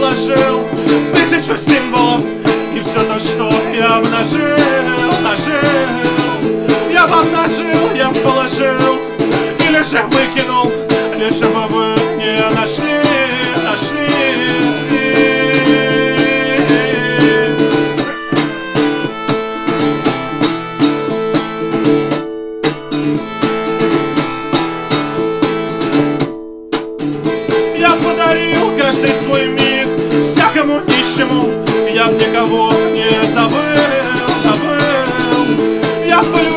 положил тысячу символов, и все то, что я обнажил. Я бы обнажил, я бы положил, или же выкинул, лишь бы вы не нашли. Я подарил каждый свой миг всякому нищему, я б никого не забыл. Я полюбил